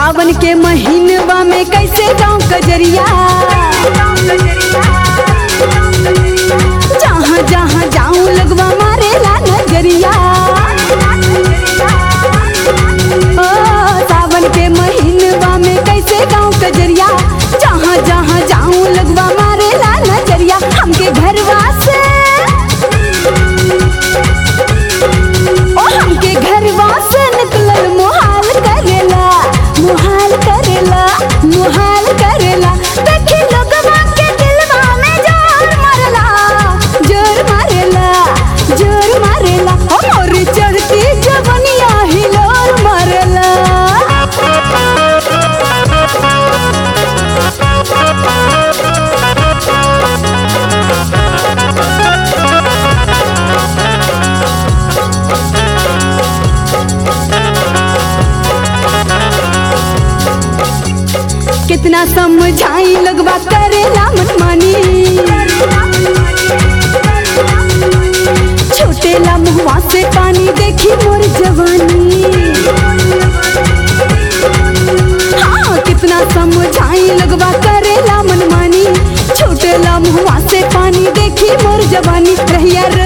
सावन के महीनवा में कैसे गाँव कजरिया, जहाँ जहाँ जाऊँ लगवा मारेला नजरिया। ओ सावन के महीनवा में कैसे गाँव कजरिया, जहाँ जहाँ जाऊँ लगवा मारेला नजरिया। हमके घरवा से हमके घरवा से निकलल मुहाल करेला, मुहाल करेला, मुहाल करेला। देखी लोगवा के दिलवा में जोर मारेला, जोर मारेला, जोर मारेला। और चढ़ती जवनिया हिलोर मारेला। कितना समझाई लगवा करेला मनमानी, छोटेला मुहवा से पानी देखी मोर जवानी। हाँ कितना समझाई लगवा करेला मनमानी, छोटेला मुहवा से पानी देखी मोर जवानी। रहिया